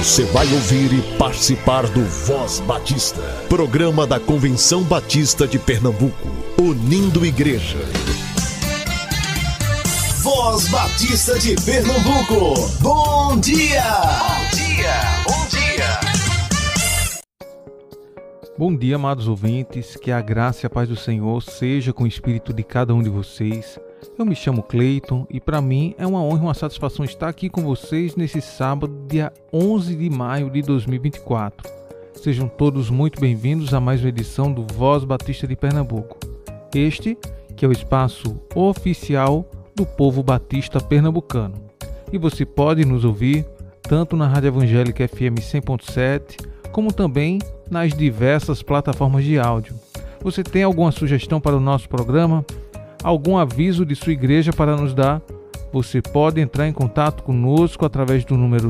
Você vai ouvir e participar do Voz Batista, programa da Convenção Batista de Pernambuco, unindo igreja. Voz Batista de Pernambuco, bom dia! Bom dia, bom dia! Bom dia, amados ouvintes, que a graça e a paz do Senhor seja com o espírito de cada um de vocês. Eu me chamo Cleiton e para mim é uma honra e uma satisfação estar aqui com vocês nesse sábado, dia 11 de maio de 2024. Sejam todos muito bem-vindos a mais uma edição do Voz Batista de Pernambuco. Este, que é o espaço oficial do povo batista pernambucano. E você pode nos ouvir tanto na Rádio Evangélica FM 100.7, como também nas diversas plataformas de áudio. Você tem alguma sugestão para o nosso programa? Algum aviso de sua igreja para nos dar? Você pode entrar em contato conosco através do número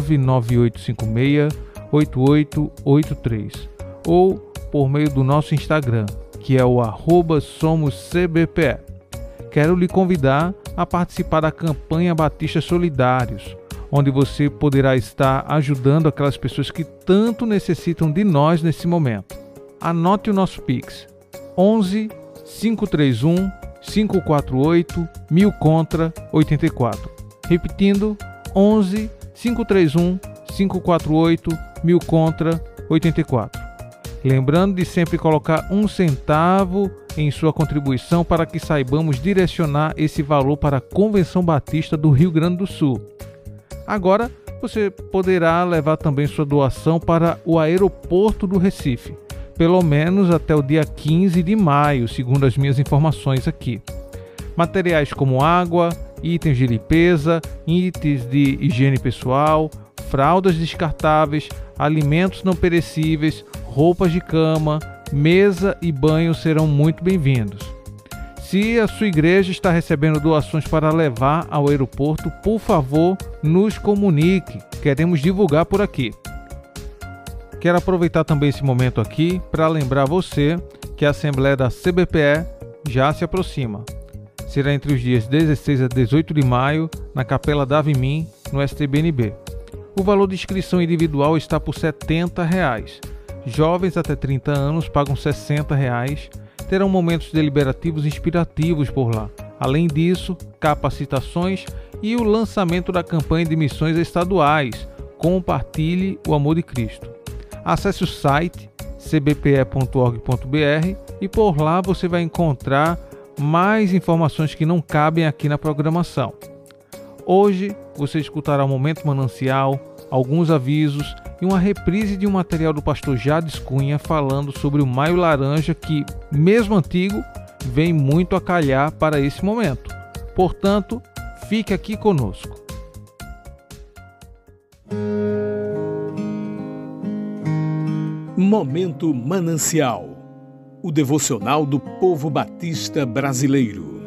99856-8883 ou por meio do nosso Instagram, que é o @somoscbpe. Quero lhe convidar a participar da campanha Batista Solidários, onde você poderá estar ajudando aquelas pessoas que tanto necessitam de nós nesse momento. Anote o nosso Pix, 11 531 548 1000 contra 84. Repetindo, 11 531 548 1000 contra 84. Lembrando de sempre colocar 1 centavo em sua contribuição para que saibamos direcionar esse valor para a Convenção Batista do Rio Grande do Sul. Agora, você poderá levar também sua doação para o aeroporto do Recife, pelo menos até o dia 15 de maio, segundo as minhas informações aqui. Materiais como água, itens de limpeza, itens de higiene pessoal, fraldas descartáveis, alimentos não perecíveis, roupas de cama, mesa e banho serão muito bem-vindos. Se a sua igreja está recebendo doações para levar ao aeroporto, por favor, nos comunique. Queremos divulgar por aqui. Quero aproveitar também esse momento aqui para lembrar você que a Assembleia da CBPE já se aproxima. Será entre os dias 16 a 18 de maio, na Capela da Avimim, no STBNB. O valor de inscrição individual está por R$ 70. Jovens até 30 anos pagam R$ 60. Terão momentos deliberativos inspirativos por lá. Além disso, capacitações e o lançamento da campanha de missões estaduais. Compartilhe o amor de Cristo. Acesse o site cbpe.org.br e por lá você vai encontrar mais informações que não cabem aqui na programação. Hoje você escutará o Momento Manancial, alguns avisos e uma reprise de um material do pastor Jades Cunha falando sobre o Maio Laranja que, mesmo antigo, vem muito a calhar para esse momento. Portanto, fique aqui conosco. Momento Manancial, o devocional do povo batista brasileiro.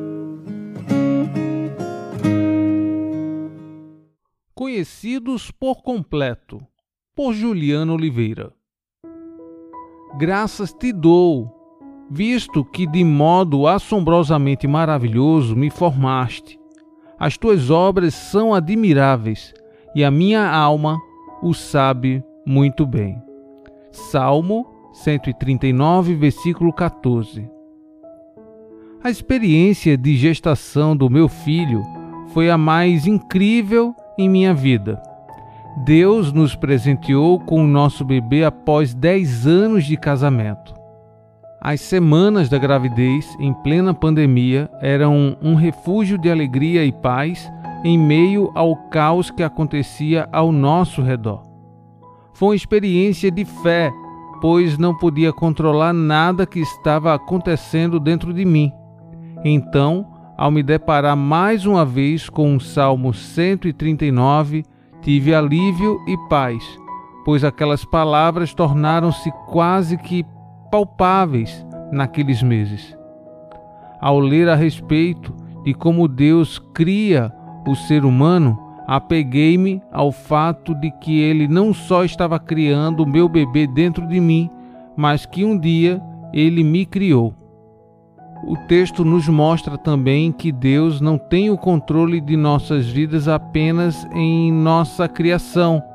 Conhecidos por completo, por Juliano Oliveira. Graças te dou, visto que de modo assombrosamente maravilhoso me formaste. As tuas obras são admiráveis e a minha alma o sabe muito bem. Salmo 139, versículo 14. A experiência de gestação do meu filho foi a mais incrível em minha vida. Deus nos presenteou com o nosso bebê após 10 anos de casamento. As semanas da gravidez, em plena pandemia, eram um refúgio de alegria e paz em meio ao caos que acontecia ao nosso redor. Foi uma experiência de fé, pois não podia controlar nada que estava acontecendo dentro de mim. Então, ao me deparar mais uma vez com o Salmo 139, tive alívio e paz, pois aquelas palavras tornaram-se quase que palpáveis naqueles meses. Ao ler a respeito de como Deus cria o ser humano, apeguei-me ao fato de que Ele não só estava criando o meu bebê dentro de mim, mas que um dia Ele me criou. O texto nos mostra também que Deus não tem o controle de nossas vidas apenas em nossa criação,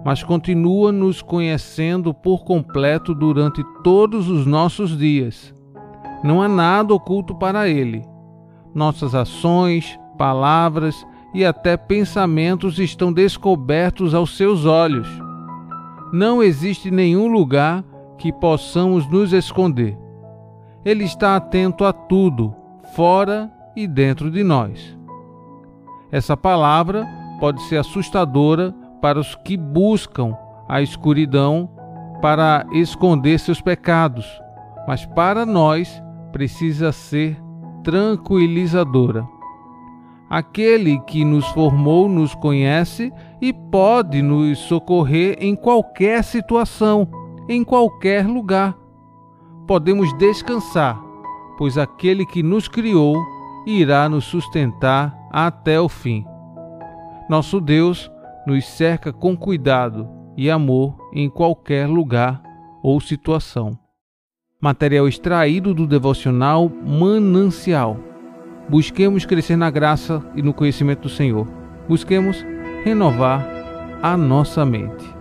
mas continua nos conhecendo por completo durante todos os nossos dias. Não há nada oculto para Ele. Nossas ações, palavras e até pensamentos estão descobertos aos seus olhos. Não existe nenhum lugar que possamos nos esconder. Ele está atento a tudo, fora e dentro de nós. Essa palavra pode ser assustadora para os que buscam a escuridão para esconder seus pecados, mas para nós precisa ser tranquilizadora. Aquele que nos formou nos conhece e pode nos socorrer em qualquer situação, em qualquer lugar. Podemos descansar, pois aquele que nos criou irá nos sustentar até o fim. Nosso Deus nos cerca com cuidado e amor em qualquer lugar ou situação. Material extraído do devocional Manancial. Busquemos crescer na graça e no conhecimento do Senhor. Busquemos renovar a nossa mente.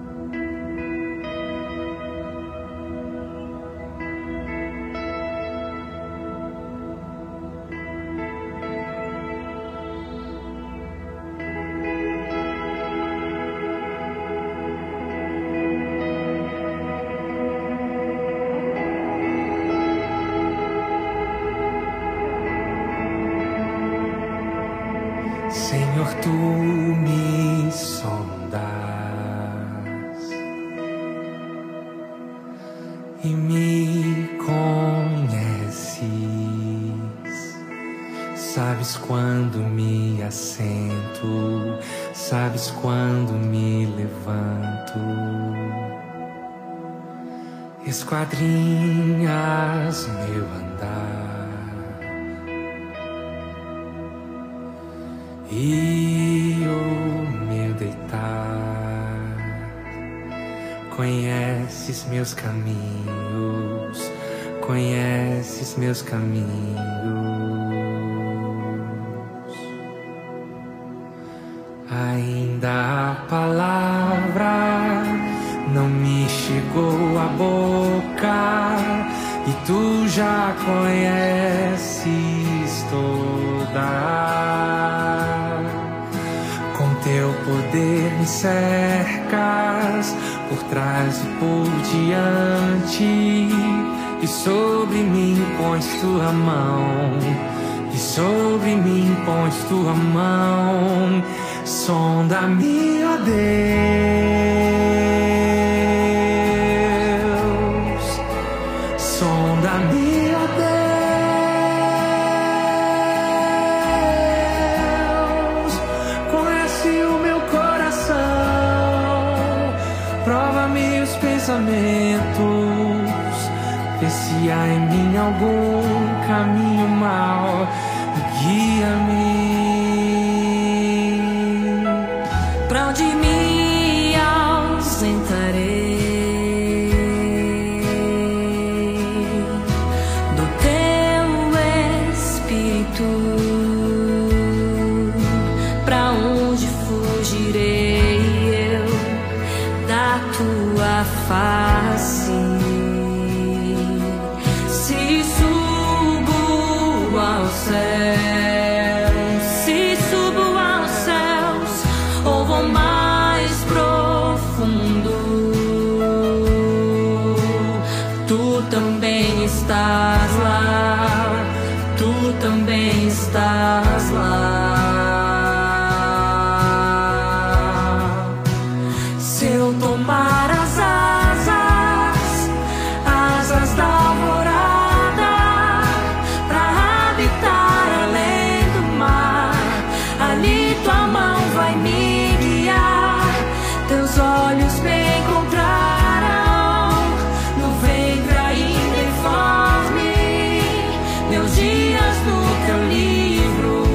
Senhor, tu me sondas e me conheces, sabes quando me assento, sabes quando me levanto, esquadrinhas meu andar e o meu deitar. Conheces meus caminhos, conheces meus caminhos. Ainda a palavra não me chegou à boca e tu já conheces toda. Com teu poder me cercas, por trás e por diante, e sobre mim pões tua mão, e sobre mim pões tua mão. Sonda-me, ó Deus, sonda-me, ó Deus, conhece o meu coração, prova-me os pensamentos, vê se há em mim algum caminho mau e guia-me. Pra onde me ausentarei do teu Espírito? Pra onde fugirei eu da tua face? Se subo ao céu, estás lá, tu também estás lá. Se eu tomar as asas da alvorada, pra habitar além do mar, ali tua mão vai me guiar, teus olhos me encontrarão no ventre ainda informe, meus dias no teu livro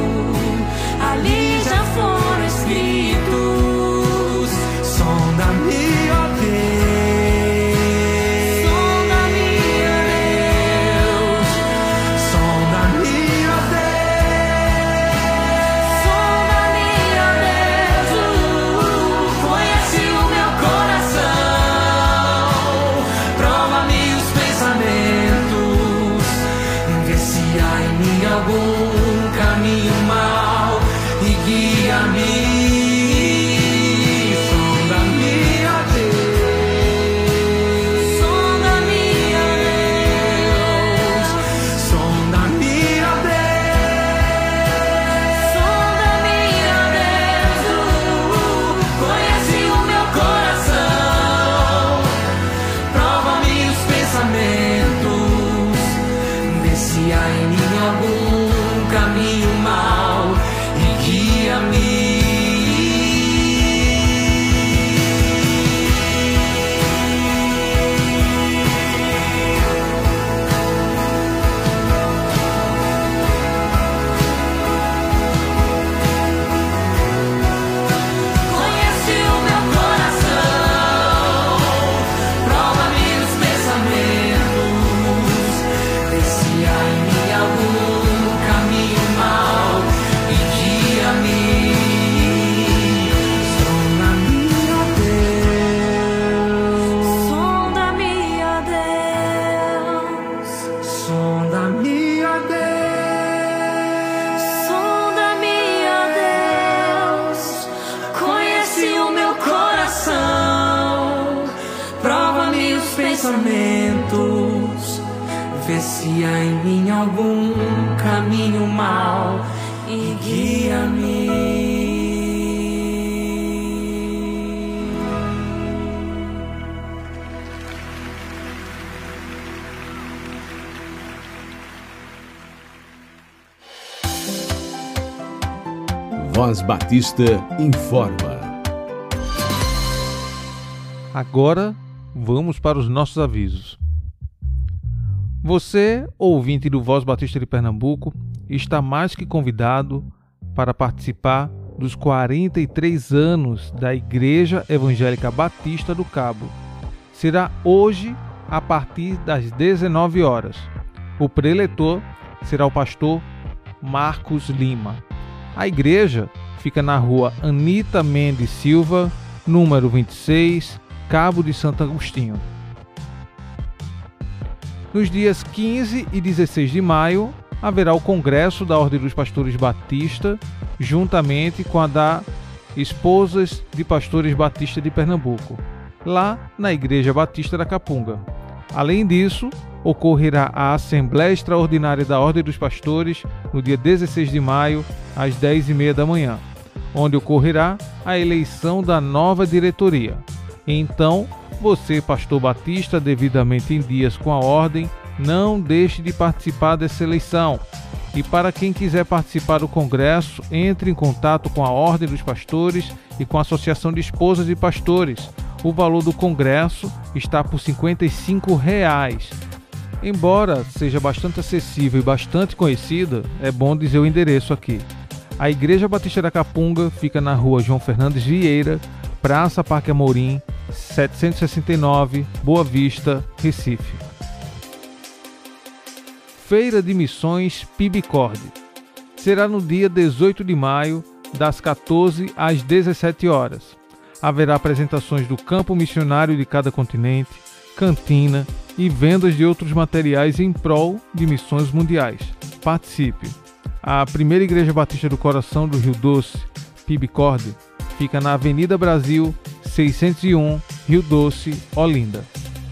vê se há em mim algum caminho mau e guia-me. Voz Batista informa. Agora vamos para os nossos avisos. Você, ouvinte do Voz Batista de Pernambuco, está mais que convidado para participar dos 43 anos da Igreja Evangélica Batista do Cabo. Será hoje a partir das 19 horas. O preletor será o pastor Marcos Lima. A igreja fica na rua Anita Mendes Silva, número 26, Cabo de Santo Agostinho. Nos dias 15 e 16 de maio, haverá o Congresso da Ordem dos Pastores Batista, juntamente com a da Esposas de Pastores Batista de Pernambuco, lá na Igreja Batista da Capunga. Além disso, ocorrerá a Assembleia Extraordinária da Ordem dos Pastores no dia 16 de maio, às 10h30 da manhã, onde ocorrerá a eleição da nova diretoria. Então, você, pastor batista, devidamente em dias com a ordem, não deixe de participar dessa eleição. E para quem quiser participar do congresso, entre em contato com a Ordem dos Pastores e com a Associação de Esposas de Pastores. O valor do congresso está por R$ 55. Embora seja bastante acessível e bastante conhecida, é bom dizer o endereço aqui. A Igreja Batista da Capunga fica na rua João Fernandes Vieira, Praça Parque Amorim, 769, Boa Vista, Recife. Feira de Missões Pibicorde. Será no dia 18 de maio, das 14 às 17 horas. Haverá apresentações do campo missionário de cada continente, cantina e vendas de outros materiais em prol de missões mundiais. Participe! A Primeira Igreja Batista do Coração do Rio Doce, Pibicorde, fica na Avenida Brasil, 601, Rio Doce, Olinda.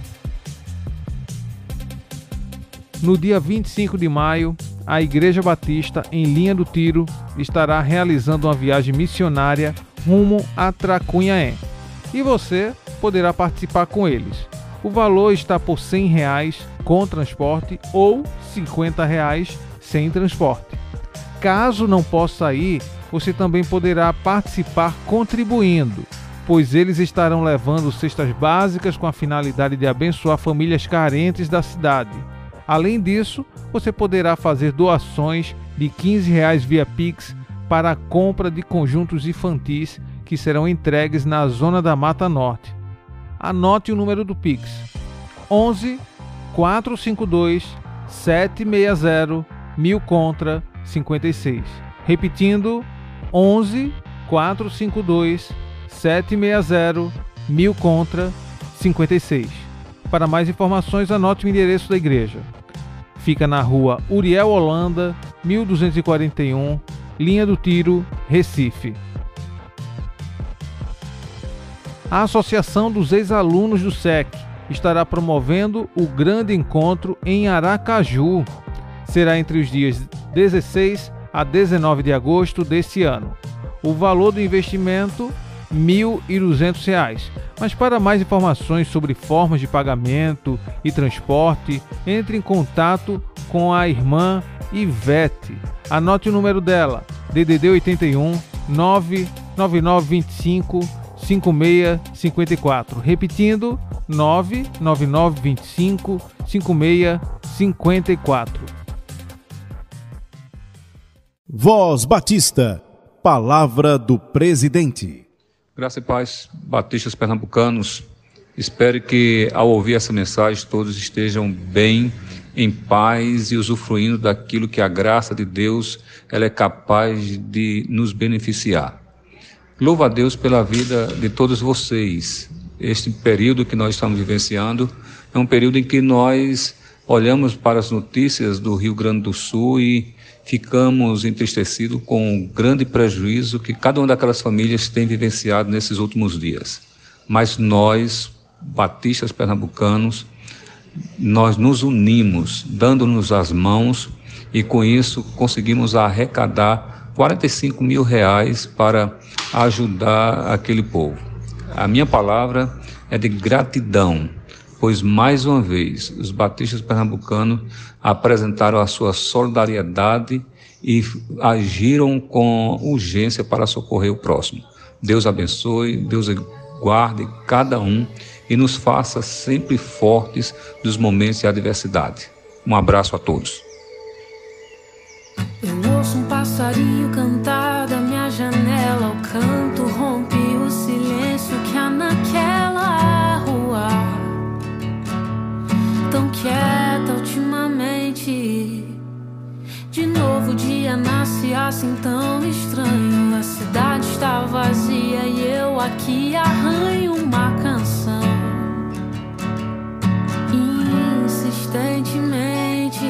No dia 25 de maio, a Igreja Batista, em Linha do Tiro, estará realizando uma viagem missionária rumo a Tracunhaém. E você poderá participar com eles. O valor está por R$ 100 com transporte ou R$ 50 sem transporte. Caso não possa ir, você também poderá participar contribuindo, pois eles estarão levando cestas básicas com a finalidade de abençoar famílias carentes da cidade. Além disso, você poderá fazer doações de R$ 15 via Pix para a compra de conjuntos infantis que serão entregues na Zona da Mata Norte. Anote o número do Pix: 11 452 760 1000 contra 56. Repetindo, 11 452 760 1000 contra 56. Para mais informações, anote o endereço da igreja. Fica na rua Uriel Holanda, 1241, Linha do Tiro, Recife. A Associação dos Ex-Alunos do SEC estará promovendo o grande encontro em Aracaju. Será entre os dias 16 a 19 de agosto deste ano. O valor do investimento R$ 1.200. Mas para mais informações sobre formas de pagamento e transporte, entre em contato com a irmã Ivete. Anote o número dela: DDD 81 99925 5654. Repetindo, 99925 5654. Voz Batista, palavra do presidente. Graça e paz, batistas pernambucanos. Espero que ao ouvir essa mensagem todos estejam bem, em paz e usufruindo daquilo que a graça de Deus ela é capaz de nos beneficiar. Louvo a Deus pela vida de todos vocês. Este período que nós estamos vivenciando é um período em que nós olhamos para as notícias do Rio Grande do Sul e ficamos entristecidos com o grande prejuízo que cada uma daquelas famílias tem vivenciado nesses últimos dias. Mas nós, batistas pernambucanos, nós nos unimos, dando-nos as mãos, e com isso conseguimos arrecadar R$45 mil para ajudar aquele povo. A minha palavra é de gratidão, pois mais uma vez os batistas pernambucanos apresentaram a sua solidariedade e agiram com urgência para socorrer o próximo. Deus abençoe, Deus guarde cada um e nos faça sempre fortes nos momentos de adversidade. Um abraço a todos. Eu ouço um passarinho cantar da minha janela. O canto rompe o silêncio que há naquela rua, tão quieta ultimamente. De novo o dia nasce assim tão estranho. A cidade está vazia e eu aqui arranho uma canção insistentemente.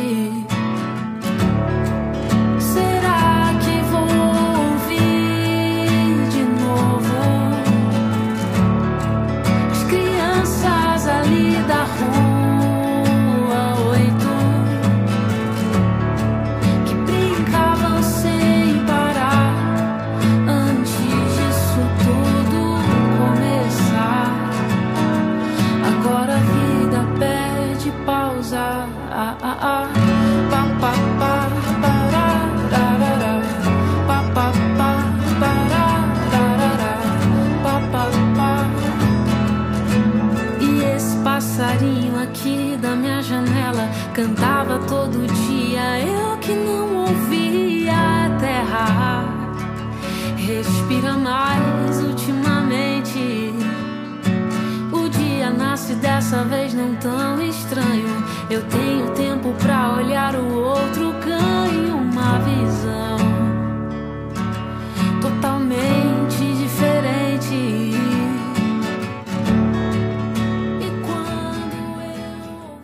Será que vou ouvir de novo as crianças ali da rua 8 que brincavam sem parar antes disso tudo começar? Agora a vida pede pausa. E esse passarinho aqui da minha janela cantava todo dia, eu que não ouvia a terra respira mais ultimamente. O dia nasce dessa vez não tão estranho. Eu tenho tempo pra olhar o outro, ganho uma visão totalmente diferente. E quando eu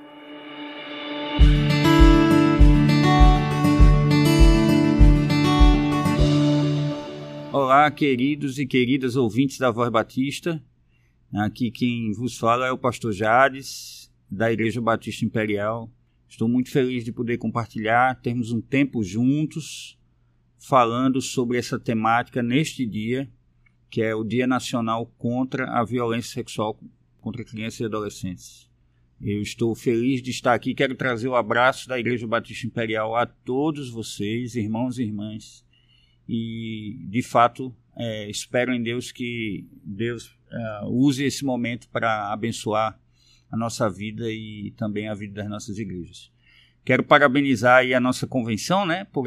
Olá, queridos e queridas ouvintes da Voz Batista. Aqui quem vos fala é o pastor Jades, da Igreja Batista Imperial. Estou muito feliz de poder compartilhar, termos um tempo juntos, falando sobre essa temática neste dia, que é o Dia Nacional contra a Violência Sexual contra Crianças e Adolescentes. Eu estou feliz de estar aqui, quero trazer o abraço da Igreja Batista Imperial a todos vocês, irmãos e irmãs, e de fato espero em Deus que Deus use esse momento para abençoar a nossa vida e também a vida das nossas igrejas. Quero parabenizar aí a nossa convenção, né, por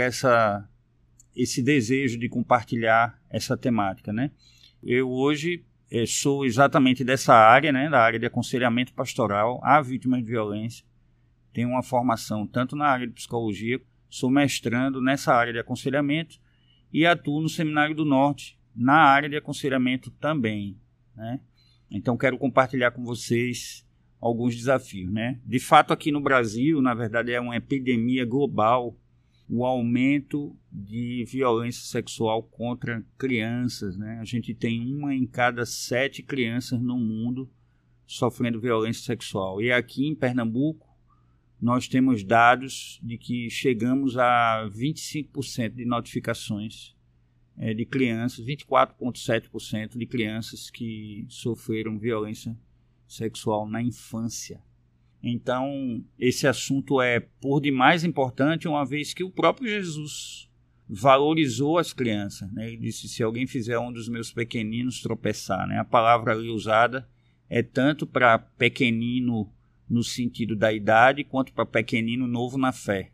esse desejo de compartilhar essa temática, né. Eu hoje sou exatamente dessa área, né, da área de aconselhamento pastoral a vítimas de violência. Tenho uma formação tanto na área de psicologia, sou mestrando nessa área de aconselhamento e atuo no Seminário do Norte na área de aconselhamento também, né. Então quero compartilhar com vocês alguns desafios, né? De fato, aqui no Brasil, na verdade, é uma epidemia global o aumento de violência sexual contra crianças, né? A gente tem 1 em cada 7 crianças no mundo sofrendo violência sexual. E aqui em Pernambuco, nós temos dados de que chegamos a 25% de notificações de crianças, 24,7% de crianças que sofreram violência sexual na infância. Então, esse assunto é por demais importante, uma vez que o próprio Jesus valorizou as crianças, né? Ele disse, se alguém fizer um dos meus pequeninos tropeçar, né? A palavra ali usada é tanto para pequenino no sentido da idade, quanto para pequenino novo na fé.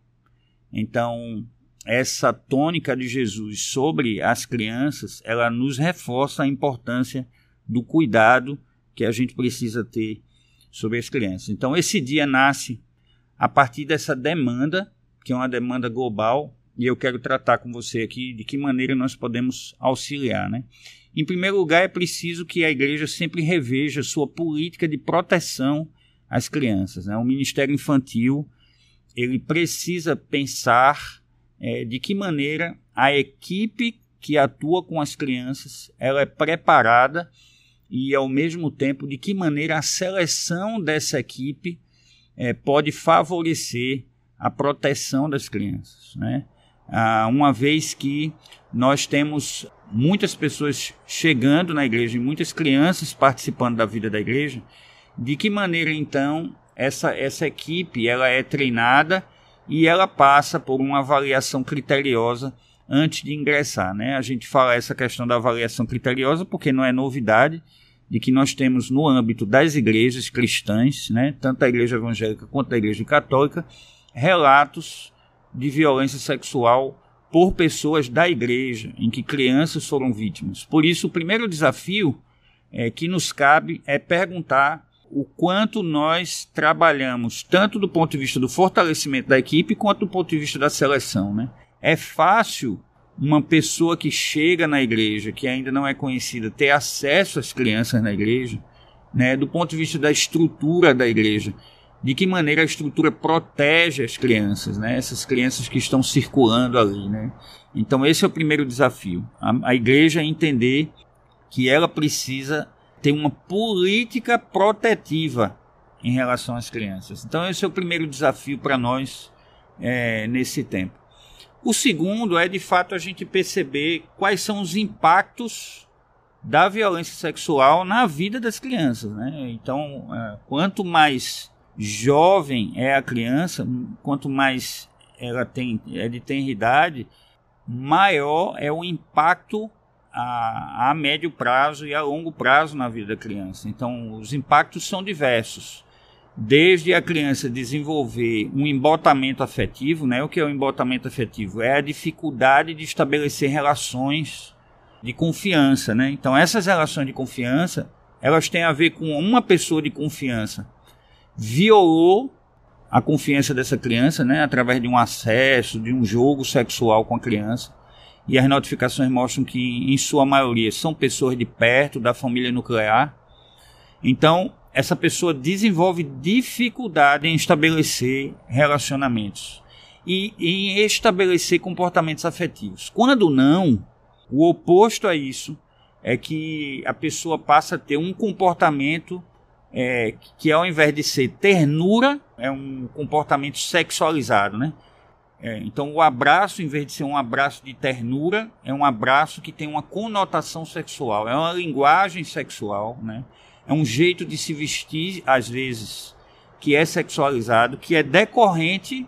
Então, essa tônica de Jesus sobre as crianças, ela nos reforça a importância do cuidado que a gente precisa ter sobre as crianças. Então, esse dia nasce a partir dessa demanda, que é uma demanda global, e eu quero tratar com você aqui de que maneira nós podemos auxiliar, né? Em primeiro lugar, é preciso que a igreja sempre reveja sua política de proteção às crianças, né? O Ministério Infantil, ele precisa pensar de que maneira a equipe que atua com as crianças, ela é preparada e, ao mesmo tempo, de que maneira a seleção dessa equipe pode favorecer a proteção das crianças, né? Uma vez que nós temos muitas pessoas chegando na igreja e muitas crianças participando da vida da igreja, de que maneira então essa equipe ela é treinada e ela passa por uma avaliação criteriosa antes de ingressar, né? A gente fala essa questão da avaliação criteriosa porque não é novidade de que nós temos no âmbito das igrejas cristãs, né, tanto a igreja evangélica quanto a igreja católica, relatos de violência sexual por pessoas da igreja, em que crianças foram vítimas. Por isso, o primeiro desafio que nos cabe é perguntar o quanto nós trabalhamos, tanto do ponto de vista do fortalecimento da equipe, quanto do ponto de vista da seleção, né? É fácil uma pessoa que chega na igreja, que ainda não é conhecida, ter acesso às crianças na igreja, né? Do ponto de vista da estrutura da igreja, de que maneira a estrutura protege as crianças, né? Essas crianças que estão circulando ali, né? Então esse é o primeiro desafio. A igreja entender que ela precisa ter uma política protetiva em relação às crianças. Então esse é o primeiro desafio para nós nesse tempo. O segundo é, de fato, a gente perceber quais são os impactos da violência sexual na vida das crianças, né? Então, quanto mais jovem é a criança, quanto mais ela é de tenra idade, maior é o impacto a médio prazo e a longo prazo na vida da criança. Então, os impactos são diversos. Desde a criança desenvolver um embotamento afetivo, né? O que é o embotamento afetivo? É a dificuldade de estabelecer relações de confiança, né? Então, essas relações de confiança, elas têm a ver com uma pessoa de confiança violou a confiança dessa criança, né? Através de um acesso, de um jogo sexual com a criança. E as notificações mostram que, em sua maioria, são pessoas de perto, da família nuclear. Então, essa pessoa desenvolve dificuldade em estabelecer relacionamentos e em estabelecer comportamentos afetivos. Quando não, o oposto a isso é que a pessoa passa a ter um comportamento que, ao invés de ser ternura, é um comportamento sexualizado, né? Então, o abraço, em vez de ser um abraço de ternura, é um abraço que tem uma conotação sexual, é uma linguagem sexual, né? É um jeito de se vestir, às vezes, que é sexualizado, que é decorrente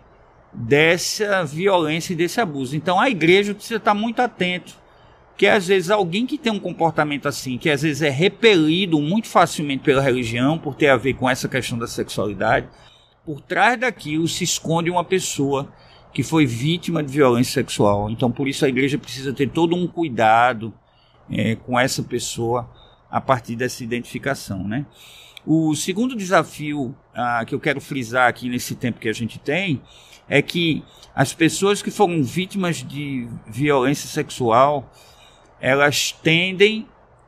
dessa violência e desse abuso. Então, a igreja precisa estar muito atento, que às vezes alguém que tem um comportamento assim, que às vezes é repelido muito facilmente pela religião, por ter a ver com essa questão da sexualidade, por trás daquilo se esconde uma pessoa que foi vítima de violência sexual. Então, por isso, a igreja precisa ter todo um cuidado com essa pessoa, a partir dessa identificação, né? O segundo desafio que eu quero frisar aqui nesse tempo que a gente tem é que as pessoas que foram vítimas de violência sexual, elas tendem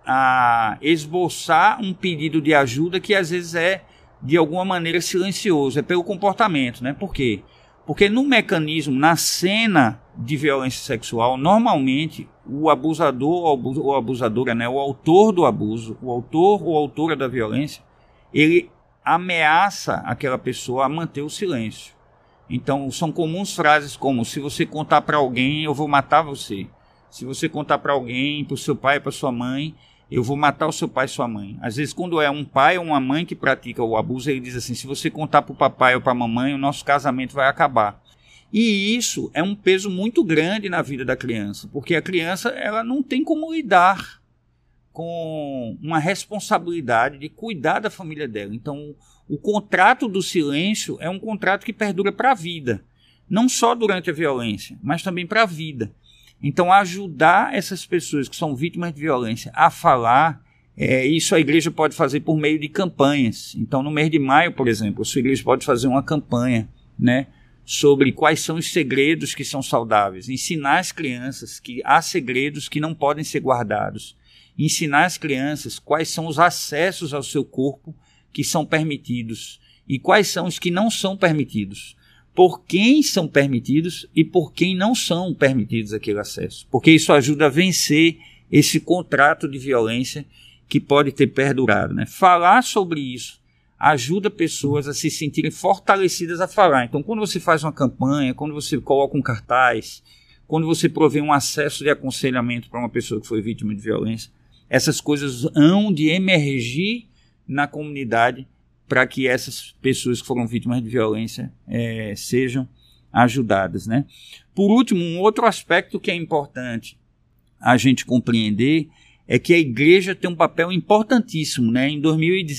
a esboçar um pedido de ajuda que às vezes é de alguma maneira silencioso, é pelo comportamento, né? Por quê? Porque no mecanismo, na cena de violência sexual, normalmente o abusador ou abusadora, né, o autor do abuso, o autor ou autora da violência, ele ameaça aquela pessoa a manter o silêncio. Então, são comuns frases como: se você contar para alguém, eu vou matar você. Se você contar para alguém, para o seu pai, para sua mãe, eu vou matar o seu pai e sua mãe. Às vezes, quando é um pai ou uma mãe que pratica o abuso, ele diz assim: se você contar para o papai ou para a mamãe, o nosso casamento vai acabar. E isso é um peso muito grande na vida da criança, porque a criança ela não tem como lidar com uma responsabilidade de cuidar da família dela. Então, o contrato do silêncio é um contrato que perdura para a vida, não só durante a violência, mas também para a vida. Então, ajudar essas pessoas que são vítimas de violência a falar, isso a igreja pode fazer por meio de campanhas. Então, no mês de maio, por exemplo, a sua igreja pode fazer uma campanha, né, sobre quais são os segredos que são saudáveis. Ensinar as crianças que há segredos que não podem ser guardados. Ensinar as crianças quais são os acessos ao seu corpo que são permitidos e quais são os que não são permitidos. Por quem são permitidos e por quem não são permitidos aquele acesso. Porque isso ajuda a vencer esse contrato de violência que pode ter perdurado, né? Falar sobre isso ajuda pessoas a se sentirem fortalecidas a falar. Então, quando você faz uma campanha, quando você coloca um cartaz, quando você provê um acesso de aconselhamento para uma pessoa que foi vítima de violência, essas coisas hão de emergir na comunidade para que essas pessoas que foram vítimas de violência sejam ajudadas, né? Por último, um outro aspecto que é importante a gente compreender é que a igreja tem um papel importantíssimo, né? Em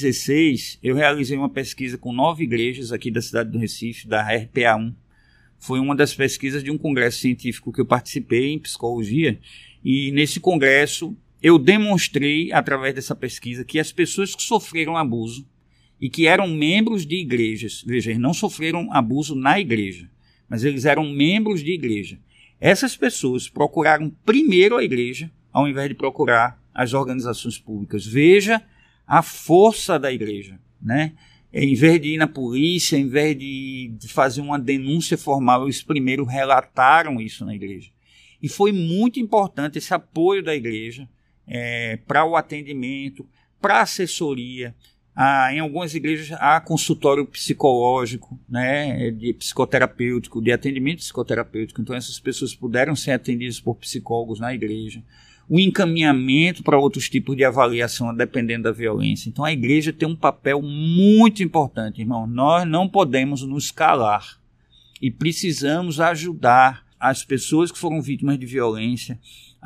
2016, eu realizei uma pesquisa com 9 igrejas aqui da cidade do Recife, da RPA1. Foi uma das pesquisas de um congresso científico que eu participei em psicologia, e nesse congresso eu demonstrei, através dessa pesquisa, que as pessoas que sofreram abuso e que eram membros de igrejas, veja, eles não sofreram abuso na igreja, mas eles eram membros de igreja. Essas pessoas procuraram primeiro a igreja, ao invés de procurar as organizações públicas. Veja a força da igreja, né? Em vez de ir na polícia, em vez de fazer uma denúncia formal, eles primeiro relataram isso na igreja. E foi muito importante esse apoio da igreja para o atendimento, para a assessoria. Em algumas igrejas há consultório psicológico, né, de psicoterapêutico, de atendimento psicoterapêutico. Então essas pessoas puderam ser atendidas por psicólogos na igreja. O encaminhamento para outros tipos de avaliação, dependendo da violência. Então a igreja tem um papel muito importante, irmão. Nós não podemos nos calar e precisamos ajudar as pessoas que foram vítimas de violência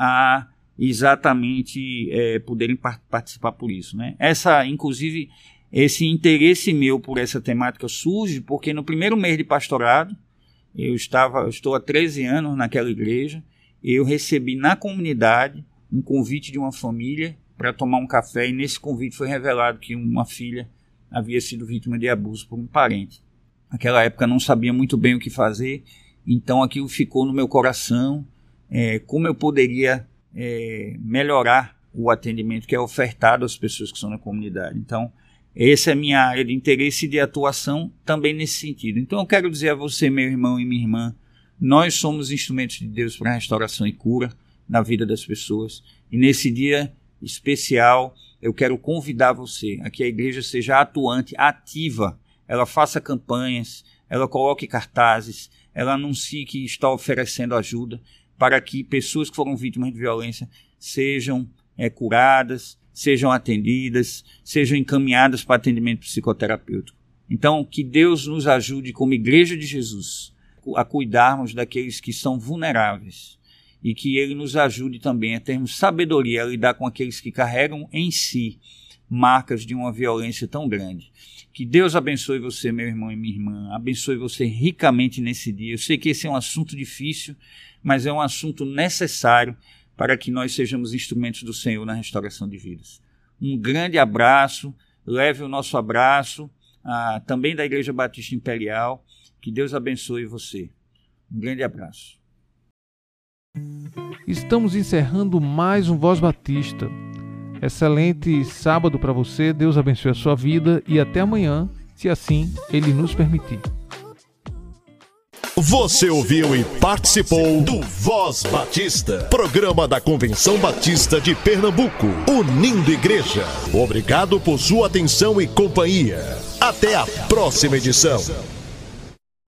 a exatamente poderem participar por isso, né? Inclusive, esse interesse meu por essa temática surge porque no primeiro mês de pastorado, eu estou há 13 anos naquela igreja, eu recebi na comunidade um convite de uma família para tomar um café, e nesse convite foi revelado que uma filha havia sido vítima de abuso por um parente. Naquela época não sabia muito bem o que fazer, então aquilo ficou no meu coração, como eu poderia melhorar o atendimento que é ofertado às pessoas que estão na comunidade. Então, essa é a minha área de interesse e de atuação também nesse sentido. Então, eu quero dizer a você, meu irmão e minha irmã, nós somos instrumentos de Deus para restauração e cura na vida das pessoas. E nesse dia especial, eu quero convidar você a que a igreja seja atuante, ativa. Ela faça campanhas, ela coloque cartazes, ela anuncie que está oferecendo ajuda para que pessoas que foram vítimas de violência sejam curadas, sejam atendidas, sejam encaminhadas para atendimento psicoterapêutico. Então, que Deus nos ajude como Igreja de Jesus a cuidarmos daqueles que são vulneráveis e que Ele nos ajude também a termos sabedoria a lidar com aqueles que carregam em si marcas de uma violência tão grande. Que Deus abençoe você, meu irmão e minha irmã, abençoe você ricamente nesse dia. Eu sei que esse é um assunto difícil, mas é um assunto necessário para que nós sejamos instrumentos do Senhor na restauração de vidas. Um grande abraço, leve o nosso abraço também da Igreja Batista Imperial. Que Deus abençoe você. Um grande abraço. Estamos encerrando mais um Voz Batista. Excelente sábado para você, Deus abençoe a sua vida e até amanhã, se assim Ele nos permitir. Você ouviu e participou do Voz Batista, programa da Convenção Batista de Pernambuco, unindo igreja. Obrigado por sua atenção e companhia. Até a próxima edição.